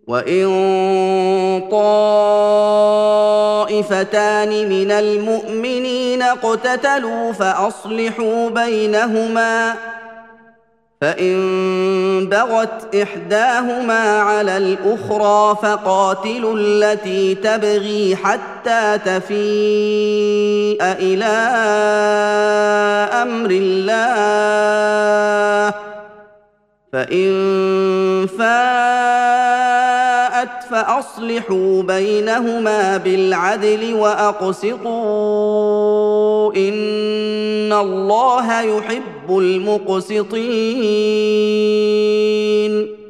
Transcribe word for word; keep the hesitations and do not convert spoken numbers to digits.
وان طائفتان من المؤمنين اقتتلوا فاصلحوا بينهما فان بغت احداهما على الاخرى فقاتلوا التي تبغي حتى تفيء الى امر الله فان فاءت فاصلحوا بينهما بالعدل واقسطوا ان الله يحب المقسطين